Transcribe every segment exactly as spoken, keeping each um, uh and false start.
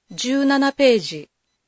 じゅうななページ。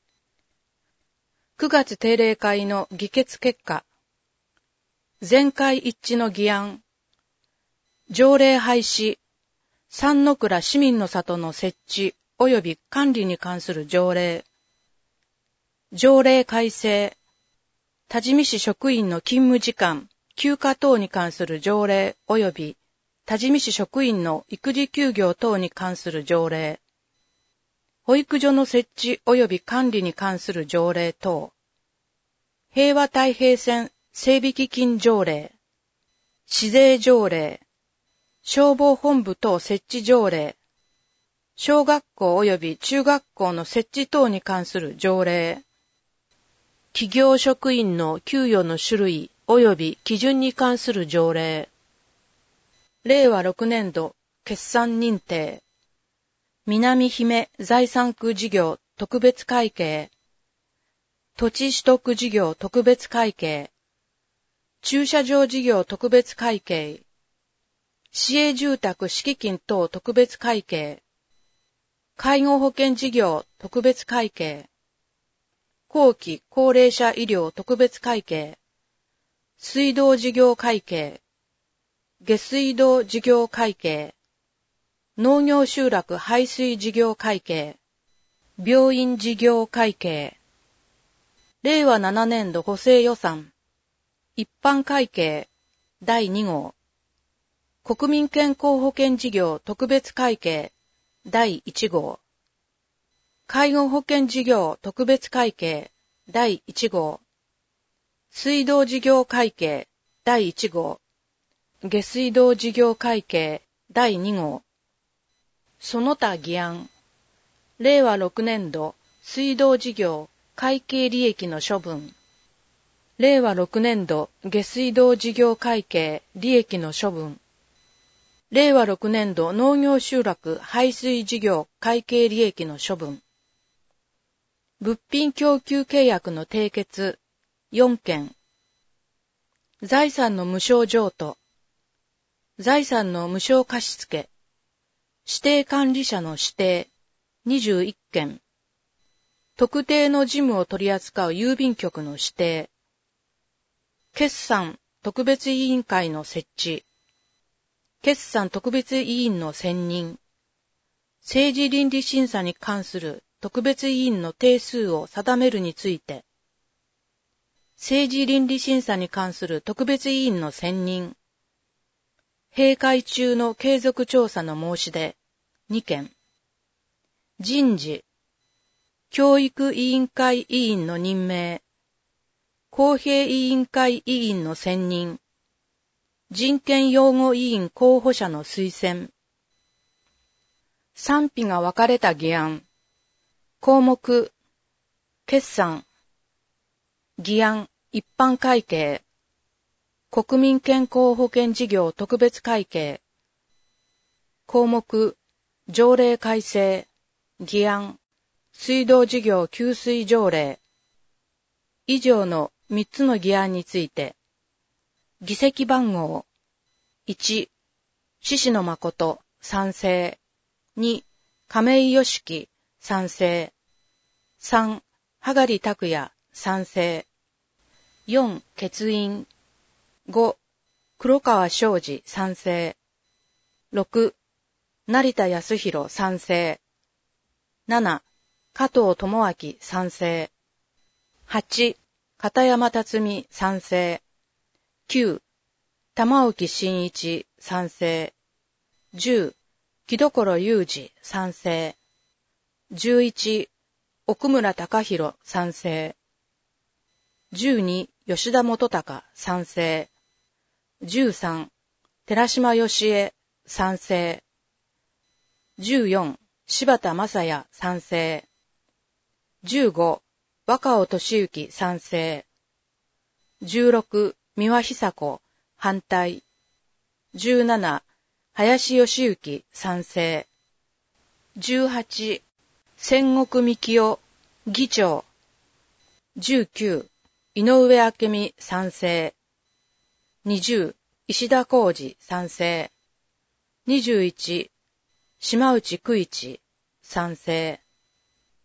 くがつ定例会の議決結果。全会一致の議案。条例廃止。三の倉市民の里の設置及び管理に関する条例。条例改正。多治見市職員の勤務時間、休暇等に関する条例及び多治見市職員の育児休業等に関する条例。保育所の設置及び管理に関する条例等。平和太平線整備基金条例。市税条例。消防本部等設置条例。小学校及び中学校の設置等に関する条例。企業職員の給与の種類及び基準に関する条例。れいわろくねんど決算認定。南姫財産区事業特別会計。土地取得事業特別会計。駐車場事業特別会計。市営住宅敷金等特別会計。介護保険事業特別会計。後期高齢者医療特別会計。水道事業会計。下水道事業会計。農業集落排水事業会計。病院事業会計。れいわななねんど補正予算。一般会計だいに号。国民健康保険事業特別会計だいいち号。介護保険事業特別会計だいいち号。水道事業会計だいいち号。下水道事業会計だいに号。その他議案。れいわろくねんど水道事業会計利益の処分。れいわろくねんど下水道事業会計利益の処分。れいわろくねんど農業集落排水事業会計利益の処分。物品供給契約の締結よんけん。財産の無償譲渡。財産の無償貸付。指定管理者の指定にじゅういっけん。特定の事務を取り扱う郵便局の指定。決算特別委員会の設置。決算特別委員の選任。政治倫理審査に関する特別委員の定数を定めるについて。政治倫理審査に関する特別委員の選任。閉会中の継続調査の申し出にけん。人事。教育委員会委員の任命。公平委員会委員の選任。人権擁護委員候補者の推薦。賛否が分かれた議案。項目。決算。議案、一般会計。国民健康保険事業特別会計。項目。条例改正。議案。水道事業給水条例。以上のみっつの議案について、議席番号いち、志野誠賛成。に、亀井義樹賛成。さん、羽刈拓也賛成。よん、欠員。ご、黒川昌司賛成。ろく、成田康弘賛成。なな、加藤智明賛成。はち、片山辰巳賛成。きゅう、玉置真一賛成。じゅう、木所雄二賛成。じゅういち、奥村隆弘賛成。じゅうに、吉田元隆賛成。じゅうさん、寺島義恵賛成。じゅうよん、柴田正也賛成。じゅうご、若尾俊之賛成。じゅうろく、三輪久子反対。じゅうなな、林義行賛成。じゅうはち、千石幹夫議長。じゅうきゅう、井上明美賛成。にじゅう、石田浩二賛成。にじゅういち、島内久一賛成。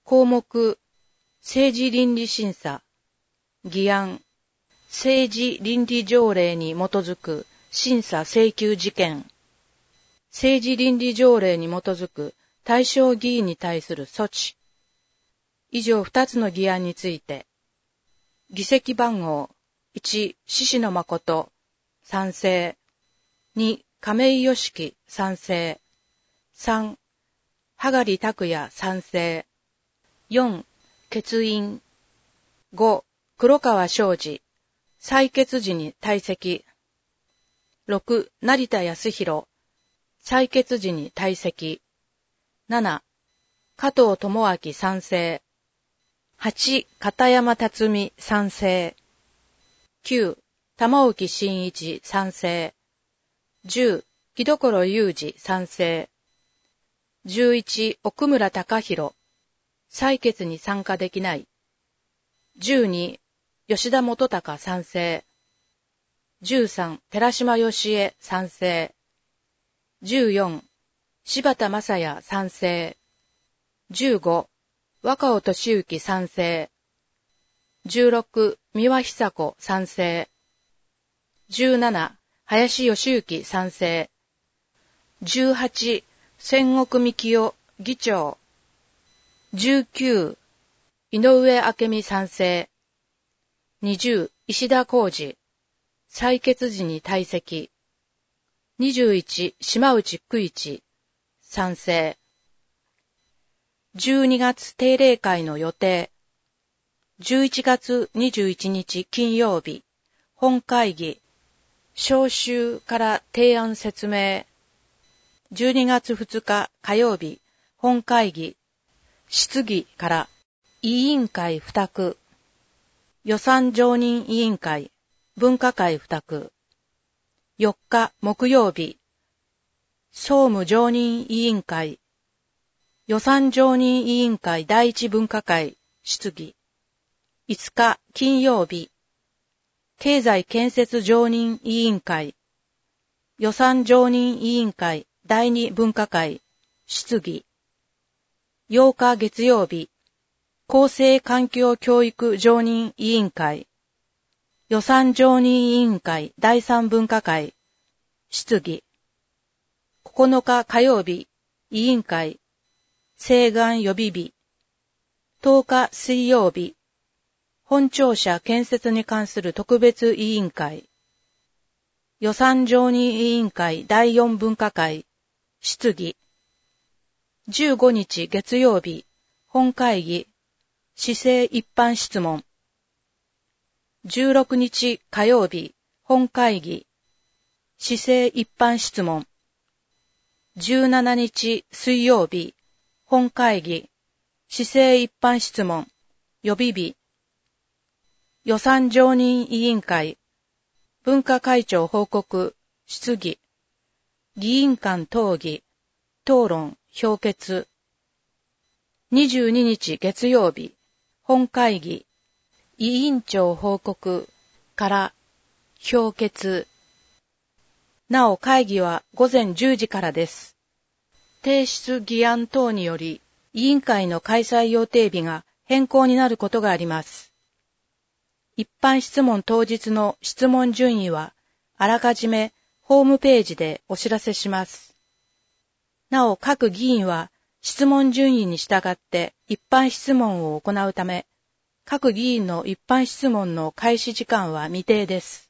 項目、政治倫理審査。議案、政治倫理条例に基づく審査請求事件。政治倫理条例に基づく対象議員に対する措置。以上二つの議案について、議席番号、いち、志野誠、賛成。に、亀井良樹、賛成。さん、羽刈拓也、賛成。よん、欠員。ご、黒川昌司、採決時に退席。ろく、成田康弘、採決時に退席。なな、加藤智明賛成。はち、片山辰巳賛成。きゅう、玉置真一賛成。じゅう、木所雄二賛成。じゅういち、奥村隆弘、採決に参加できない。じゅうに、吉田元隆賛成。じゅうさん、寺島義恵賛成。じゅうよん、柴田正也賛成。じゅうご、若尾俊之賛成。じゅうろく、三輪久子賛成。じゅうなな、林義行賛成。じゅうはち、千石幹夫議長。じゅうきゅう、井上明美賛成。にじゅう、石田浩二、採決時に退席。にじゅういち、島内久一、賛成。じゅうにがつ定例会の予定。じゅういちがつにじゅういちにち金曜日、本会議。召集から提案説明。じゅうにがつふつか火曜日、本会議。質疑から委員会付託。予算常任委員会、分科会付託。よっか木曜日、総務常任委員会、予算常任委員会第一分科会、質疑。いつか金曜日、経済建設常任委員会、予算常任委員会第二分科会、質疑。ようか月曜日、厚生環境教育常任委員会、予算常任委員会第三分科会、質疑。ここのか火曜日、委員会、請願予備日。とおか水曜日、本庁舎建設に関する特別委員会、予算常任委員会第四分科会、質疑。じゅうごにち月曜日、本会議、市政一般質問。じゅうろくにち火曜日、本会議、市政一般質問。じゅうしちにち水曜日、本会議、市政一般質問、予備日。予算常任委員会、分科会長報告、質疑。議員間討議、討論、評決。にじゅうににち月曜日、本会議、委員長報告から評決。なお会議はごぜんじゅうじからです。提出議案等により委員会の開催予定日が変更になることがあります。一般質問当日の質問順位はあらかじめホームページでお知らせします。なお各議員は質問順位に従って一般質問を行うため、各議員の一般質問の開始時間は未定です。